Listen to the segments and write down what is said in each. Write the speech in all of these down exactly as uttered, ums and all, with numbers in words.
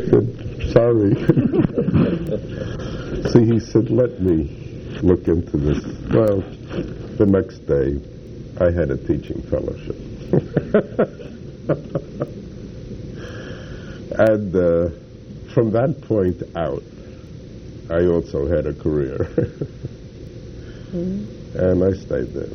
said, sorry. See, he said, let me look into this. Well, the next day, I had a teaching fellowship. And uh, from that point out, I also had a career. Mm-hmm. And I stayed there.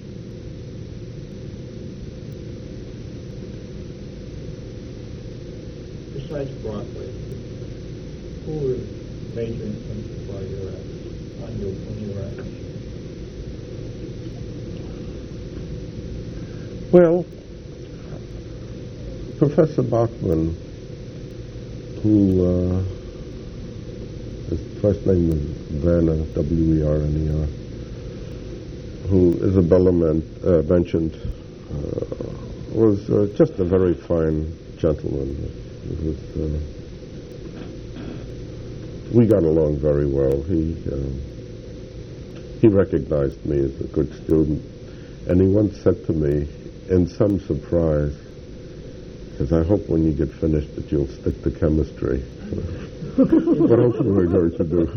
Besides Broadway, who were major influences while you were at, on you when you were at? Well, Professor Bachman, who, uh, his first name was Werner, W E R N E R, who Isabella meant, uh, mentioned, uh, was uh, just a very fine gentleman. It was, uh, we got along very well. He uh, he recognized me as a good student, and he once said to me, in some surprise, because I hope when you get finished that you'll stick to chemistry. What else am I going to do?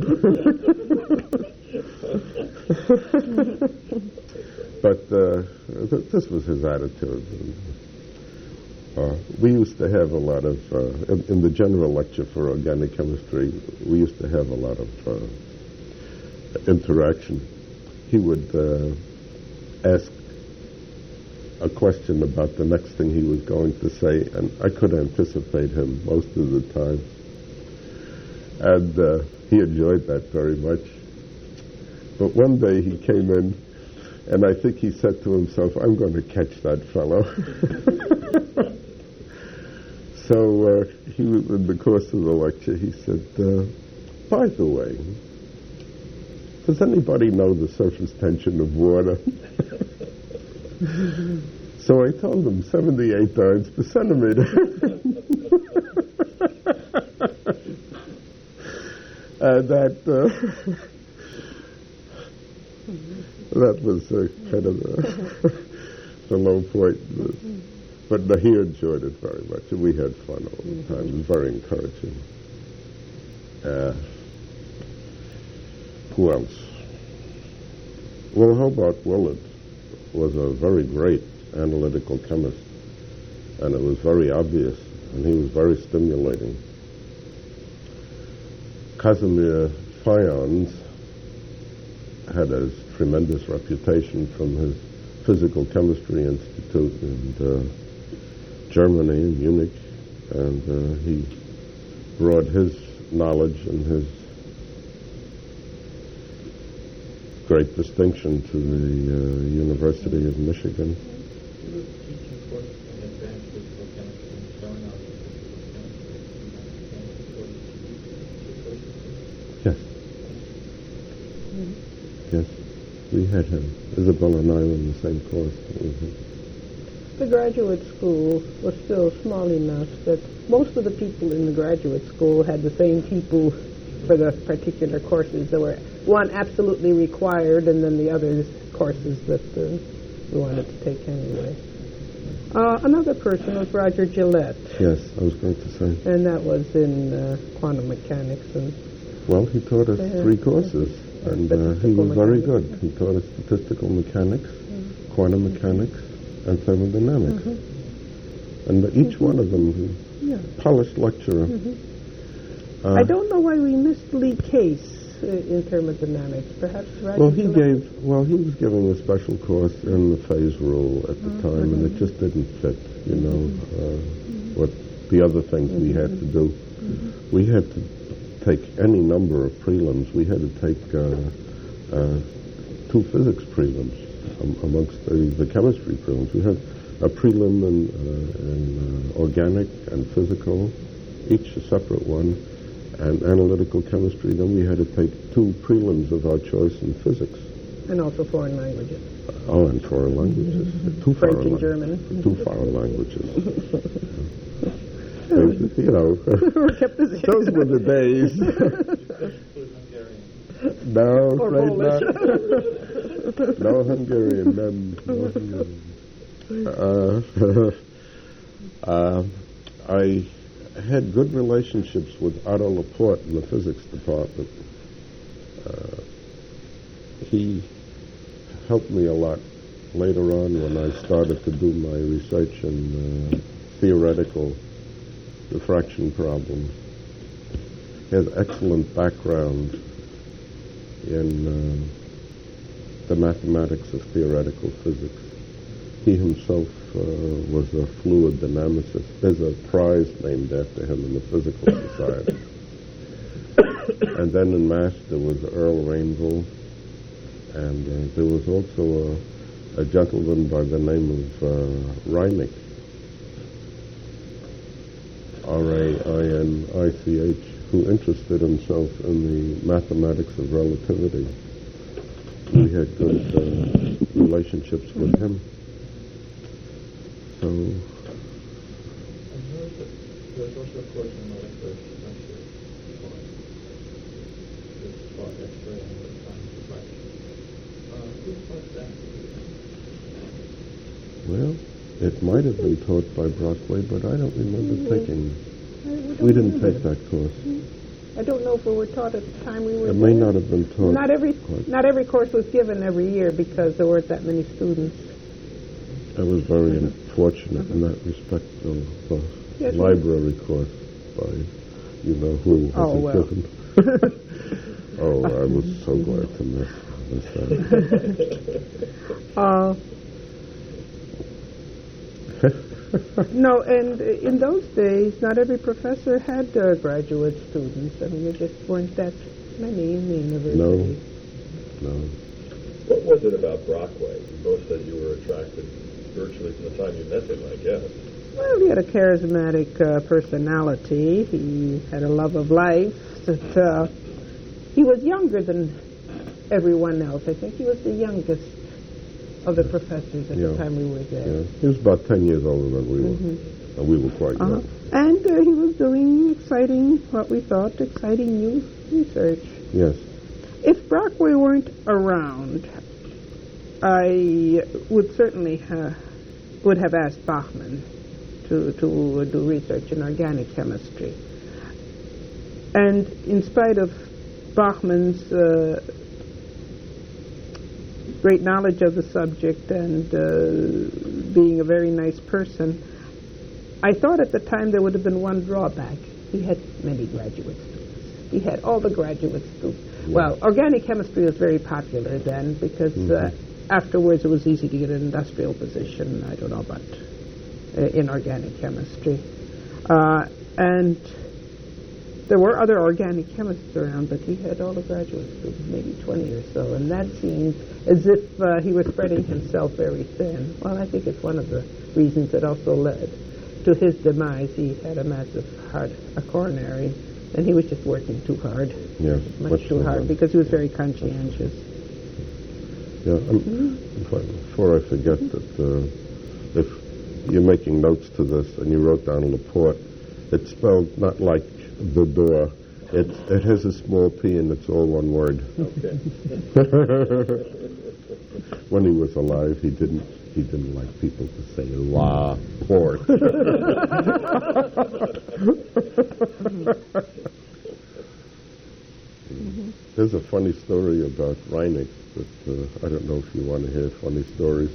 But uh, th- this was his attitude. Uh, we used to have a lot of, uh, in, in the general lecture for organic chemistry, we used to have a lot of uh, interaction. He would uh, ask a question about the next thing he was going to say, and I could anticipate him most of the time. And uh, he enjoyed that very much. But one day he came in, and I think he said to himself, I'm going to catch that fellow. So uh, he was, in the course of the lecture, he said, uh, by the way, does anybody know the surface tension of water? So I told him seventy-eight dynes per centimeter. And that uh, that was uh, kind of the, the low point. But no, he enjoyed it very much, and we had fun all the time. It was very encouraging. Uh, who else? Well, Hobart Willard was a very great analytical chemist, and it was very obvious, and he was very stimulating. Casimir Fajans had a tremendous reputation from his Physical Chemistry Institute in uh, Germany, in Munich, and uh, he brought his knowledge and his great distinction to the uh, University of Michigan. Yes. Mm-hmm. Yes, we had him. Isabel and I were in the same course. Mm-hmm. The graduate school was still small enough that most of the people in the graduate school had the same people for the particular courses. There were one absolutely required, and then the other courses that uh, we wanted to take anyway. Uh, another person was Roger Gillette. Yes, I was going to say. And that was in uh, quantum mechanics. And well, he taught us uh, three courses, uh, and uh, he was very good. He taught us statistical mechanics, mm-hmm. quantum mechanics, and thermodynamics. Mm-hmm. And each mm-hmm. one of them, yeah. polished lecturer. Mm-hmm. Uh, I don't know why we missed Lee Case uh, in thermodynamics. Perhaps Roger Well, he Gillette? gave, well, he was giving a special course in the phase rule at the mm-hmm. time, and it just didn't fit, you know, uh, mm-hmm. what the other things mm-hmm. we had to do. Mm-hmm. We had to take any number of prelims. We had to take uh, uh, two physics prelims um, amongst the, the chemistry prelims. We had a prelim in, uh, in uh, organic and physical, each a separate one, and analytical chemistry. Then we had to take two prelims of our choice in physics. And also foreign languages. Oh, and foreign languages. Mm-hmm. Two French foreign and German. Two foreign languages. uh, you know, those were the days. No, afraid not. No Hungarian, none. No Hungarian. Uh, uh, I had good relationships with Otto Laporte in the physics department. Uh, he helped me a lot later on when I started to do my research in uh, theoretical diffraction problems. He has excellent background in uh, the mathematics of theoretical physics. He himself uh, was a fluid dynamicist. There's a prize named after him in the Physical Society. And then in Mass there was Earl Rainbow, and uh, there was also a, a gentleman by the name of uh, Reineck, R A I N I C H, who interested himself in the mathematics of relativity. We had good uh, relationships with him. So, And there's, a, there's also a course in molecular structure it's called X-ray and electron diffraction. Uh, who taught that? well, it might have been taught by Brockway, but I don't remember Mhm. taking. I- we don't We didn't remember. take that course. I don't know if we were taught at the time we were It may there. not have been taught. Not every quite. not every course was given every year because there weren't that many students. I was very unfortunate in that respect. Of the Yes, we- library course by you know who was Oh, it well. given. Oh, I was so glad to miss, miss that. Uh, no, and in those days, not every professor had uh, graduate students. I mean, there just weren't that many in the university. No. What was it about Brockway? You both said you were attracted virtually from the time you met him, I guess. Well, he had a charismatic uh, personality. He had a love of life. That, uh, he was younger than everyone else. I think he was the youngest of the professors at Yeah. the time we were there. Yeah. He was about ten years older than we were. Mhm. And we were quite Uh-huh. young. And uh, he was doing exciting, what we thought, exciting new research. Yes. If Brockway weren't around, I would certainly ha- would have asked Bachmann to, to uh, do research in organic chemistry. And in spite of Bachmann's uh, great knowledge of the subject and uh, being a very nice person, I thought at the time there would have been one drawback. He had many graduate students. He had all the graduate students. Yeah. Well, organic chemistry was very popular then because uh, afterwards it was easy to get an industrial position. I don't know about uh, in organic chemistry. Uh, and there were other organic chemists around, but he had all the graduate students, maybe twenty or so, and that seemed as if uh, he was spreading himself very thin. Well, I think it's one of the reasons that also led to his demise. He had a massive heart, a coronary, and he was just working too hard, Yes. much too hard, because he was very conscientious. Yeah. Um, before, before I forget that, uh, if you're making notes to this and you wrote down Laporte, it's spelled not like the door. It it has a small p and it's all one word. Okay. When he was alive, he didn't he didn't like people to say La Port. There's a funny story about Reineck that uh, I don't know if you want to hear funny stories.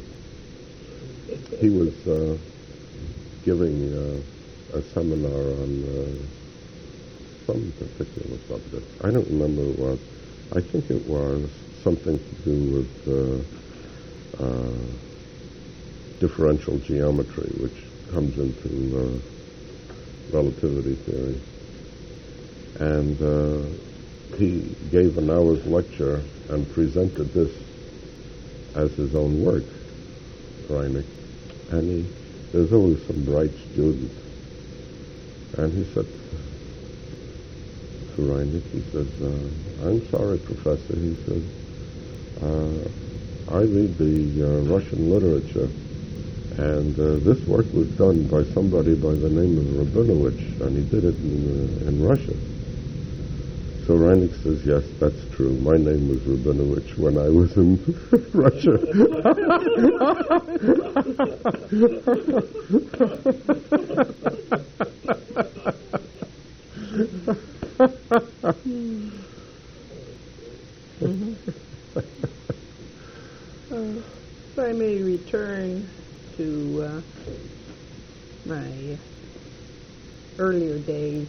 He was uh, giving uh, a seminar on uh, some particular subject. I don't remember what it was. I think it was something to do with uh, uh, differential geometry, which comes into uh, relativity theory. And uh, he gave an hour's lecture and presented this as his own work, Reineck. And he, there's always some bright student. And he said to Reineck, he says, uh, I'm sorry, Professor, he says, uh, I read the uh, Russian literature, and uh, this work was done by somebody by the name of Rabinovich, and he did it in, uh, in Russia. So Reineck says, yes, that's true. My name was Rabinovich when I was in Russia. my earlier days,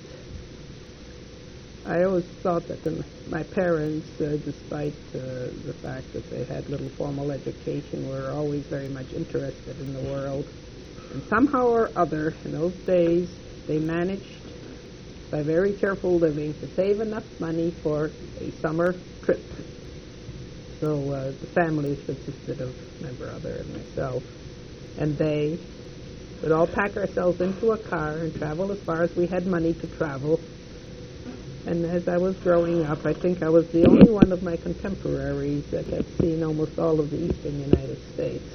I always thought that the, my parents, uh, despite uh, the fact that they had little formal education, were always very much interested in the world. And somehow or other, in those days, they managed, by very careful living, to save enough money for a summer trip. So uh, the family consisted of my brother and myself. And they would all pack ourselves into a car and travel as far as we had money to travel. And as I was growing up, I think I was the only one of my contemporaries that had seen almost all of the eastern United States.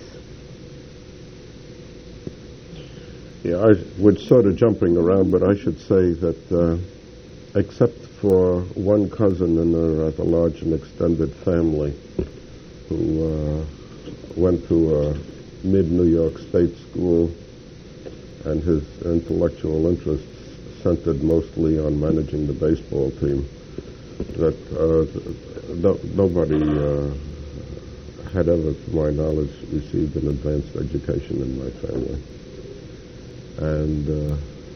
Yeah, I was sort of jumping around, but I should say that uh, except for one cousin in a rather large and extended family who uh, went to a mid-New York State school, and his intellectual interests centered mostly on managing the baseball team, that uh, no, nobody uh, had ever, to my knowledge, received an advanced education in my family. And uh,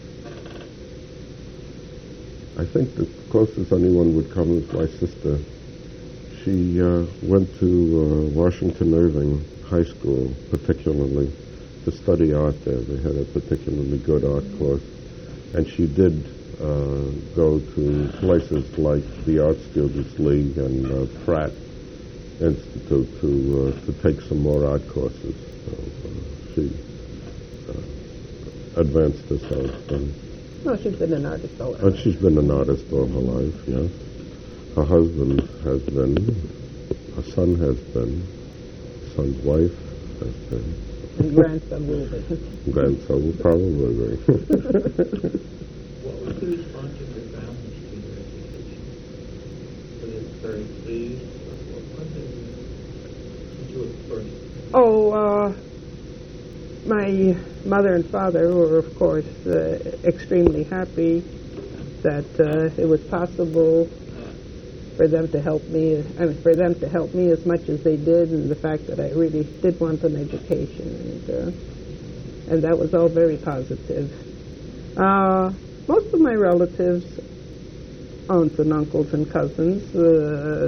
I think the closest anyone would come is my sister. She uh, went to uh, Washington Irving High School, particularly, to study art there. They had a particularly good art course. And she did uh, go to places like the Art Students League and uh, Pratt Institute to uh, to take some more art courses. So uh, she uh, advanced herself. And, well, she's been an artist all her and life. she's been an artist all her life, yes. Her husband has been, her son has been, son's wife has been. And grandson will be. Grandson will probably be. What was the response of your family to your education? Was it very pleased? What was it? Did you at first? Oh, uh, my mother and father were, of course, uh, extremely happy that uh, it was possible for them to help me, I mean, for them to help me as much as they did, and the fact that I really did want an education, and uh, and that was all very positive. Uh, most of my relatives, aunts and uncles and cousins, uh,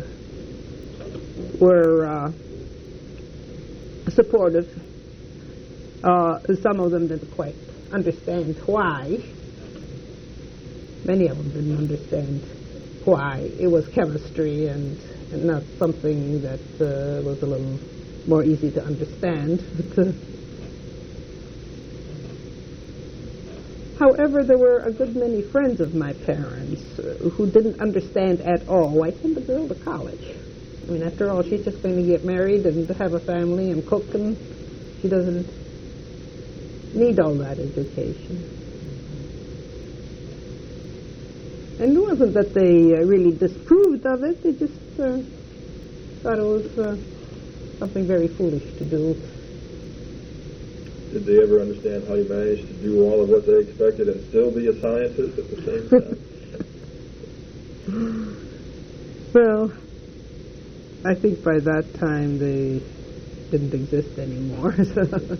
were uh, supportive. Uh, some of them didn't quite understand why. Many of them didn't understand why. It was chemistry and, and not something that uh, was a little more easy to understand. But, uh, however, there were a good many friends of my parents uh, who didn't understand at all why send the girl to college. I mean, after all, she's just going to get married and have a family and cook, and she doesn't need all that education. And it wasn't that they uh, really disapproved of it. They just uh, thought it was uh, something very foolish to do. Did they ever understand how you managed to do all of what they expected and still be a scientist at the same time? Well, I think by that time they didn't exist anymore. What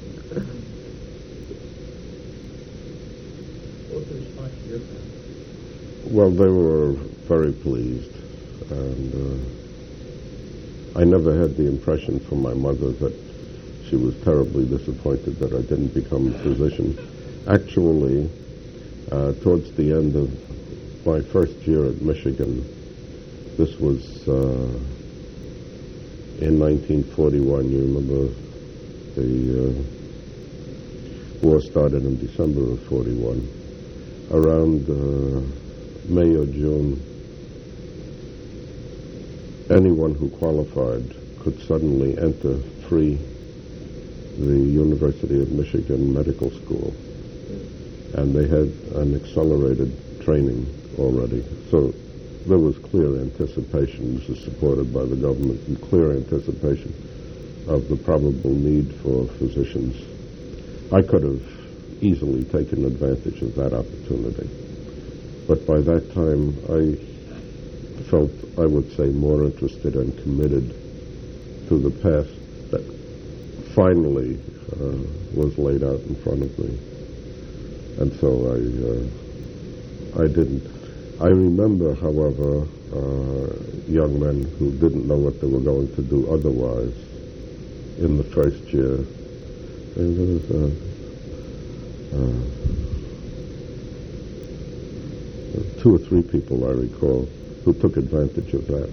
was the response to your family? Well, they were very pleased, and uh, I never had the impression from my mother that she was terribly disappointed that I didn't become a physician. Actually, uh, towards the end of my first year at Michigan, this was uh, in nineteen forty-one. You remember the uh, war started in December of forty-one. Around uh, May or June, anyone who qualified could suddenly enter free the University of Michigan Medical School. And they had an accelerated training already. So there was clear anticipation, this is supported by the government, and clear anticipation of the probable need for physicians. I could have easily taken advantage of that opportunity. But by that time, I felt, I would say, more interested and committed to the path that finally uh, was laid out in front of me. And so I, uh, I didn't. I remember, however, uh, young men who didn't know what they were going to do otherwise in the first year. And there was uh, uh, two or three people, I recall, who took advantage of that.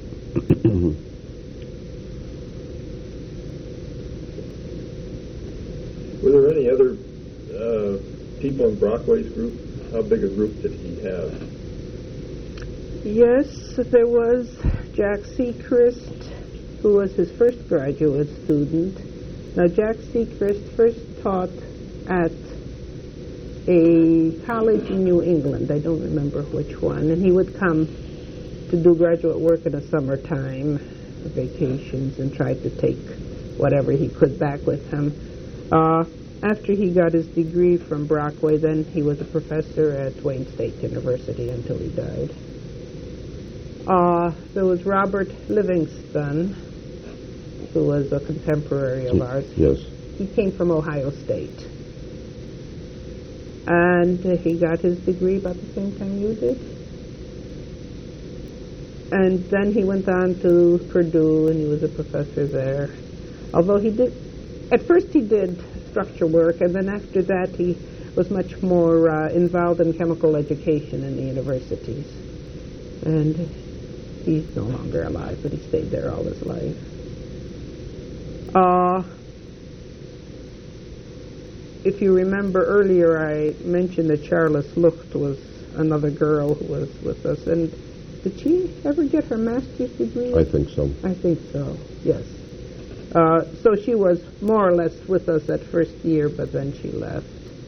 Were there any other uh, people in Brockway's group? How big a group did he have? Yes, there was Jack Seacrest, who was his first graduate student. Now, Jack Seacrest first taught at a college in New England. I don't remember which one. And he would come to do graduate work in the summertime, vacations, and try to take whatever he could back with him. Uh, after he got his degree from Brockway, then he was a professor at Wayne State University until he died. Uh, there was Robert Livingston, who was a contemporary of ours. Yes. He came from Ohio State. And uh, he got his degree about the same time you did. And then he went on to Purdue, and he was a professor there. Although he did, at first he did structure work, and then after that he was much more uh, involved in chemical education in the universities. And he's no longer alive, but he stayed there all his life. Uh, if you remember earlier, I mentioned that Charlotte Lucht was another girl who was with us. And did she ever get her master's degree? I think so. I think so, yes. Uh, so she was more or less with us that first year, but then she left.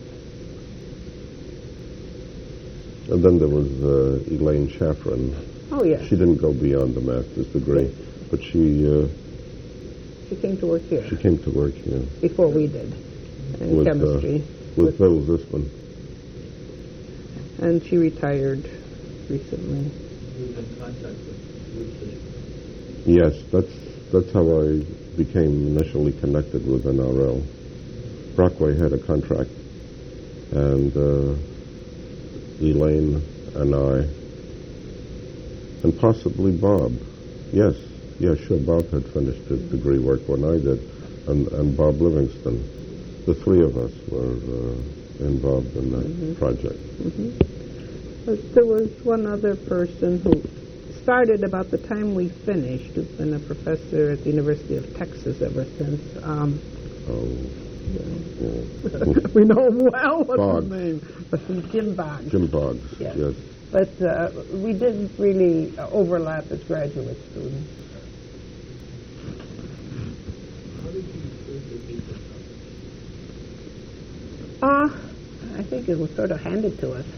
And then there was uh, Elaine Shafran. Oh, yes. She didn't go beyond the master's degree, but she uh, She came to work here she came to work here before we did in with, chemistry. uh, with Bill Zisman. And she retired recently. He was in contact with Bruce. Yes, that's that's how I became initially connected with N R L. Brockway had a contract, and uh, Elaine and I, and possibly Bob. Yes, yeah, sure, Bob had finished his degree work when I did, and, and Bob Livingston. The three of us were uh, involved in that Mm-hmm. project. Mm-hmm. But there was one other person who started about the time we finished, who's been a professor at the University of Texas ever since. Um, Oh, we know him well. What's Boggs. his name? Jim Boggs. Jim Boggs, Yes. yes. But uh, we didn't really uh, overlap as graduate students. How did you choose the people? Uh, I think it was sort of handed to us.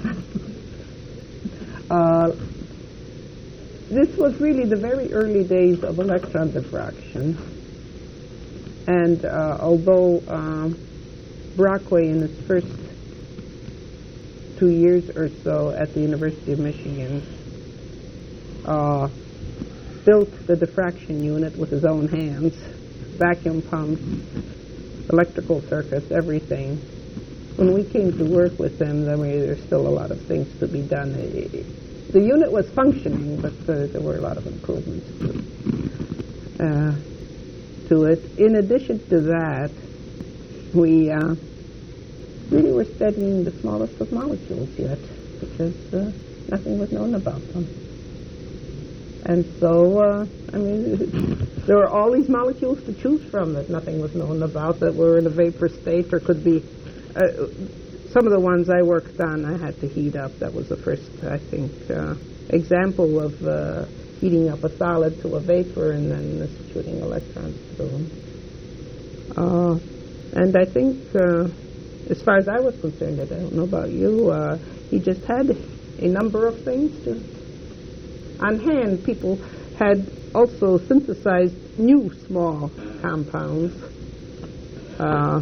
uh, this was really the very early days of electron diffraction. And uh, although um, Brockway in its first two years or so at the University of Michigan uh, built the diffraction unit with his own hands, vacuum pumps, electrical circuits, everything. When we came to work with them, then we, there's still a lot of things to be done. The unit was functioning, but uh, there were a lot of improvements to, uh, to it. In addition to that, we uh, really were studying the smallest of molecules yet, because uh, nothing was known about them. And so, uh, I mean, there were all these molecules to choose from that nothing was known about, that were in a vapor state or could be. Uh, some of the ones I worked on, I had to heat up. That was the first, I think, uh, example of uh, heating up a solid to a vapor and then shooting electrons through them. Uh, and I think, uh, as far as I was concerned, I don't know about you, uh, he just had a number of things to, on hand. People had also synthesized new small compounds. Uh,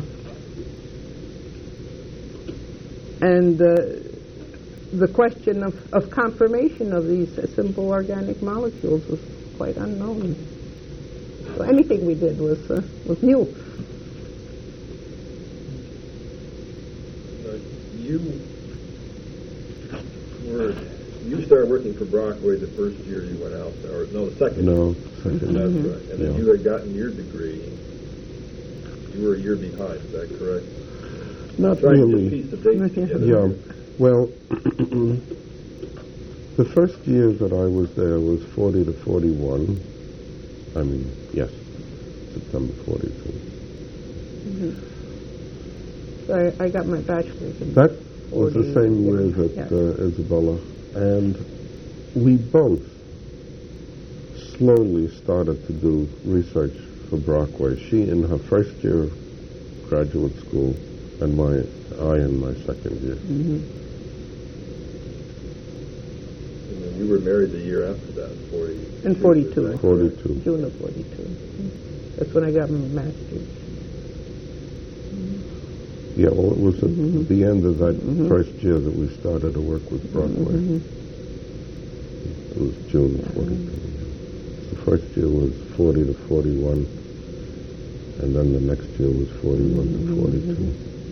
and uh, the question of, of confirmation of these simple organic molecules was quite unknown. So anything we did was uh, was new. you were you started working for Brockway the first year you went out, or no, the second. No, second. That's Mm-hmm. right. And then Yeah. you had gotten your degree. You were a year behind. Is that correct? Not Trying really. to piece the dates together. Yeah. Well, the first year that I was there was forty to forty-one. I mean, yes, September forty-two. So I, I got my bachelor's in That was the same year forty-one. that Yeah. uh, Isabella, and we both slowly started to do research for Brockway. She in her first year of graduate school, and my I in my second year. Mm-hmm. And then you were married the year after that, forty. In forty-two. Is that correct? forty-two. June of forty-two. That's when I got my master's. Yeah, well, it was at Mhm. the end of that Mhm. first year that we started to work with Brockway. Mhm. It was June of forty-two. The first year was forty to forty-one, and then the next year was forty-one to forty-two.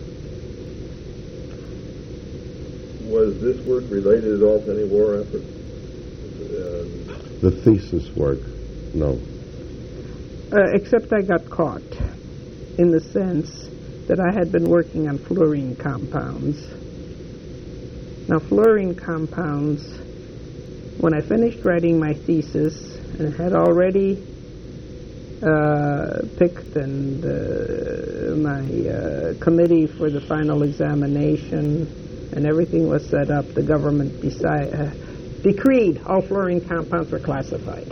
Was this work related at all to any war effort? Uh, The thesis work, no. Uh, except I got caught in the sense that I had been working on fluorine compounds. Now, fluorine compounds, when I finished writing my thesis and had already uh, picked and uh, my uh, committee for the final examination and everything was set up, the government beside, uh, decreed all fluorine compounds were classified.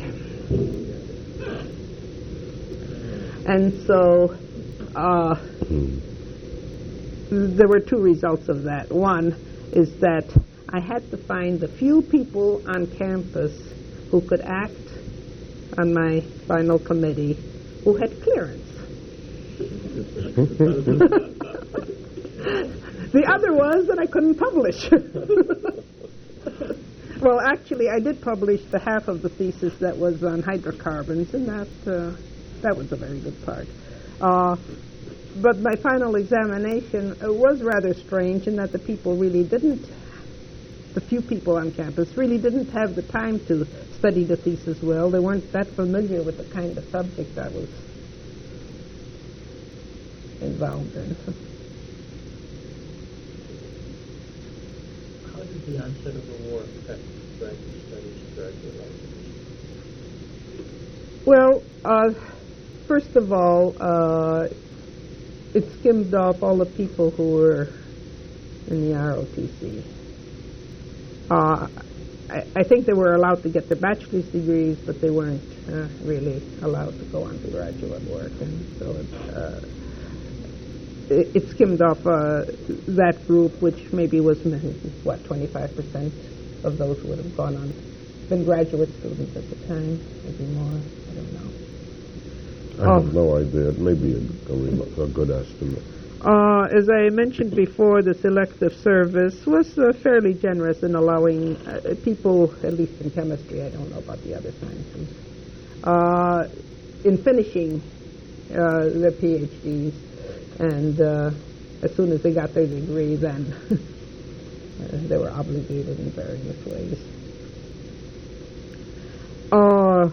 And so uh, Hmm. there were two results of that. One is that I had to find the few people on campus who could act on my final committee who had clearance. The other was that I couldn't publish. Well, actually, I did publish the half of the thesis that was on hydrocarbons, and that uh, that was a very good part. Uh, but my final examination uh, was rather strange in that the people really didn't, the few people on campus really didn't have the time to study the thesis well. They weren't that familiar with the kind of subject I was involved in. How did the onset of the war affect graduate studies, graduate life? Well, uh, first of all, uh, it skimmed off all the people who were in the R O T C. Uh, I, I think they were allowed to get their bachelor's degrees, but they weren't uh, really allowed to go on to graduate work, and so it, uh, it, it skimmed off uh, that group, which maybe was what twenty-five percent of those who would have gone on, been graduate students at the time, maybe more. I don't know. I Oh. have no idea. It may be a, a, real- a good estimate. Uh, as I mentioned before, the selective service was uh, fairly generous in allowing uh, people, at least in chemistry, I don't know about the other sciences, uh, in finishing uh, their PhDs. And uh, as soon as they got their degree, then uh, they were obligated in various ways. Uh,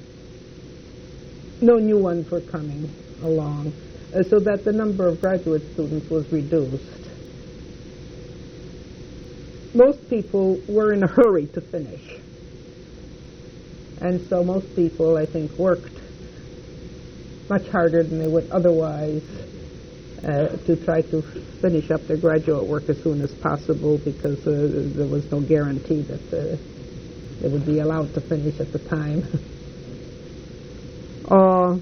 no new ones were coming along, uh, so that the number of graduate students was reduced. Most people were in a hurry to finish, and so most people, I think, worked much harder than they would otherwise uh, to try to finish up their graduate work as soon as possible, because uh, there was no guarantee that uh, they would be allowed to finish at the time. Uh,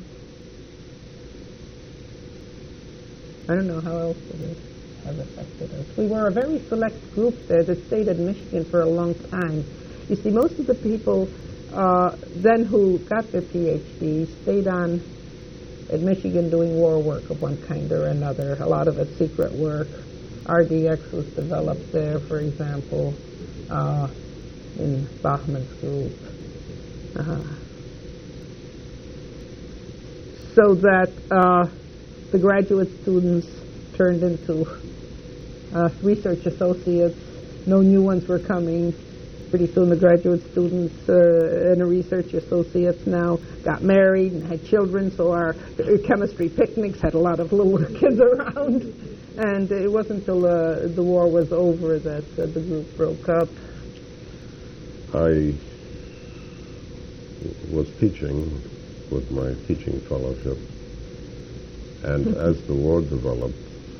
I don't know how else it would have affected us. We were a very select group there that stayed in Michigan for a long time. You see, most of the people uh, then who got their PhDs stayed on at Michigan doing war work of one kind or another, a lot of it secret work. R D X was developed there, for example, uh, in Bachman's group. Uh, so that uh, the graduate students turned into uh, research associates. No new ones were coming. Pretty soon the graduate students uh, and the research associates now got married and had children, so our chemistry picnics had a lot of little kids around. And it wasn't until uh, the war was over that uh, the group broke up. I was teaching with my teaching fellowship, and as the war developed,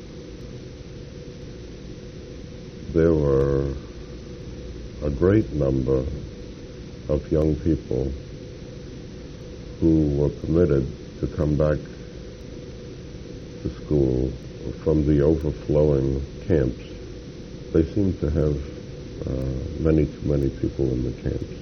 there were a great number of young people who were permitted to come back to school from the overflowing camps. They seemed to have uh, many too many people in the camps.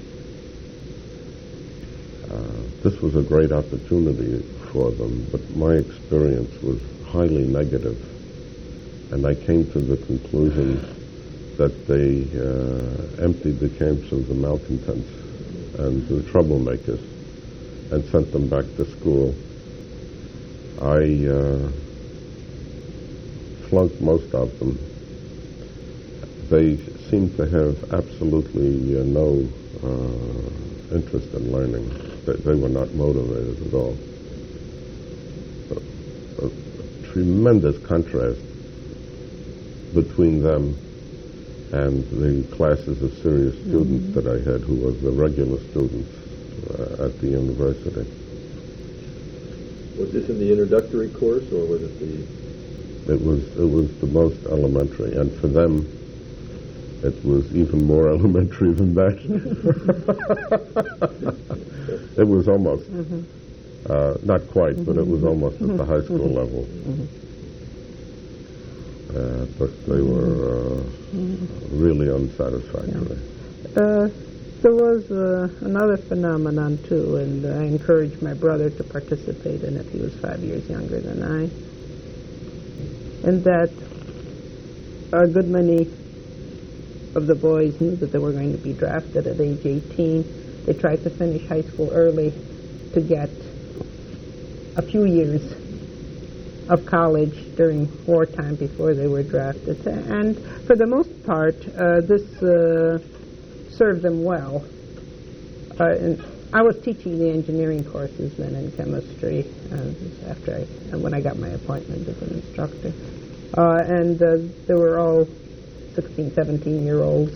Uh, this was a great opportunity for them, but my experience was highly negative, and I came to the conclusion that they uh, emptied the camps of the malcontents and the troublemakers and sent them back to school. I uh, flunked most of them. They seemed to have absolutely uh, no uh, interest in learning. They, they were not motivated at all. A, a tremendous contrast between them and the classes of serious students mm-hmm. that I had, who were the regular students uh, at the university. Was this in the introductory course, or was it the... It was, it was the most elementary, and for them, it was even more elementary than that. It was almost, mm-hmm. uh, not quite, mm-hmm. but it was almost at the high school mm-hmm. level. Mm-hmm. Uh, but they were uh, mm-hmm. really unsatisfactory. Yeah. Uh, there was uh, another phenomenon, too, and I encouraged my brother to participate in it. He was five years younger than I. And that a good many of the boys knew that they were going to be drafted at age eighteen. They tried to finish high school early to get a few years of college during wartime before they were drafted. And for the most part, uh, this uh, served them well. Uh, and I was teaching the engineering courses then in chemistry uh, after I, when I got my appointment as an instructor. Uh, and uh, they were all sixteen, seventeen-year-olds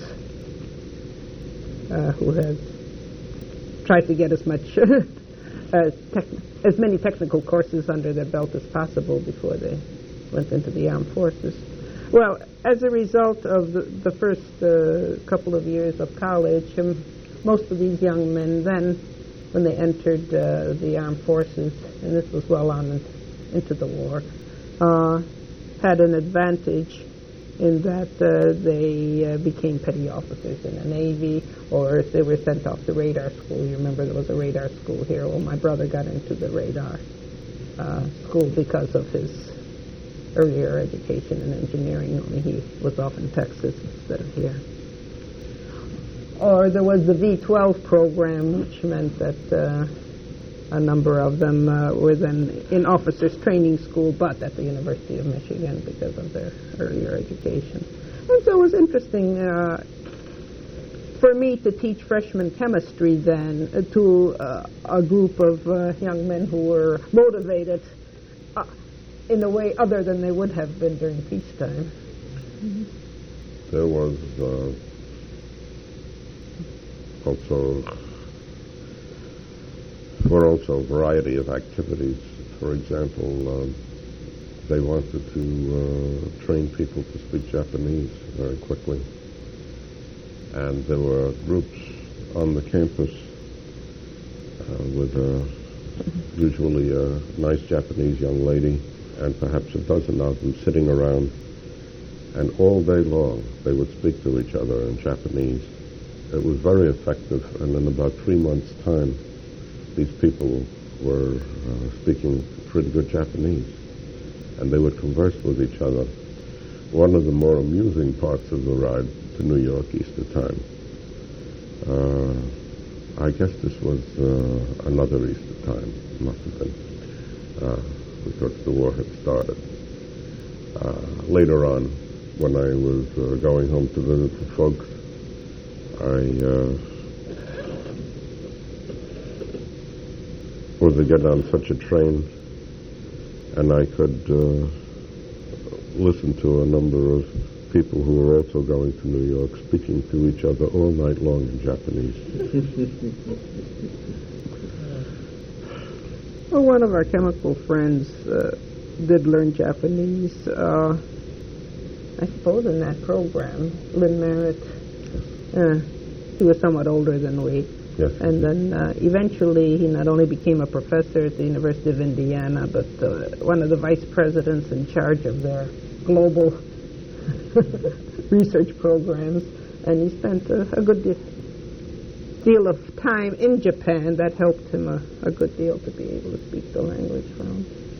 uh, who had tried to get as much, uh, tech, as many technical courses under their belt as possible before they went into the armed forces. Well, as a result of the, the first uh, couple of years of college, um, most of these young men then, when they entered uh, the armed forces, and this was well on in, into the war, uh, had an advantage in that uh, they uh, became petty officers in the Navy, or if they were sent off to radar school. You remember there was a radar school here. Well, my brother got into the radar uh, school because of his earlier education in engineering, only he was off in Texas instead of here. Or there was the V twelve program, which meant that uh, a number of them uh, were then in officers' training school, but at the University of Michigan because of their earlier education. And so it was interesting uh, for me to teach freshman chemistry then uh, to uh, a group of uh, young men who were motivated uh, in a way other than they would have been during peacetime. Mm-hmm. There was uh, also were also a variety of activities. For example, um, they wanted to uh, train people to speak Japanese very quickly. And there were groups on the campus uh, with uh, usually a nice Japanese young lady and perhaps a dozen of them sitting around, and all day long they would speak to each other in Japanese. It was very effective, and in about three months' time, these people were uh, speaking pretty good Japanese, and they would converse with each other. One of the more amusing parts of the ride to New York Easter time, uh, I guess this was uh, another Easter time, must have been, uh, because the war had started. Uh, later on, when I was uh, going home to visit the folks, I uh, was to get on such a train, and I could uh, listen to a number of people who were also going to New York, speaking to each other all night long in Japanese. Well, one of our chemical friends uh, did learn Japanese, uh, I suppose, in that program, Lynn Merritt. Uh, he was somewhat older than we. Yes. And then uh, eventually he not only became a professor at the University of Indiana, but uh, one of the vice presidents in charge of their global research programs. And he spent a, a good de- deal of time in Japan. That helped him a, a good deal to be able to speak the language from.